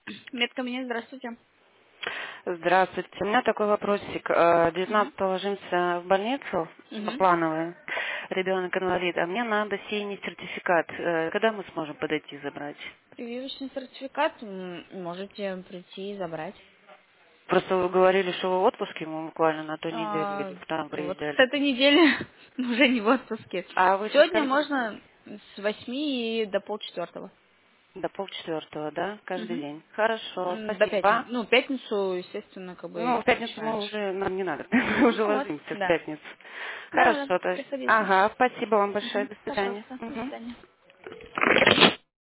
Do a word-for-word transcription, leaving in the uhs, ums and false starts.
Медкабинет, здравствуйте. Здравствуйте. У меня такой вопросик. Э, Мгм. девятнадцатого ложимся в больницу Мгм. плановую. Ребенок инвалид, а мне надо синий сертификат. Э, Когда мы сможем подойти и забрать? Прививочный сертификат м, можете прийти и забрать. Просто вы говорили, что вы в отпуске, мы буквально на той неделе А, или там вот с приезжали. этой недели уже не в отпуске. А вы со Сегодня скольки? можно с восьми и до полчетвертого. До полчетвертого, да? Каждый Мгм. день. Хорошо, М, До пятницы. спасибо. Ну, пятницу, естественно, как бы Ну, в пятницу раньше мы раньше. уже, нам не надо, мы уже Ну вот, ложимся в да. пятницу. Да, да, Хорошо, то есть. приходите. Ага, спасибо вам большое, Мгм. до свидания. Пожалуйста, до Мгм. свидания.